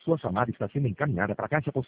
Sua chamada está sendo encaminhada para a caixa postal.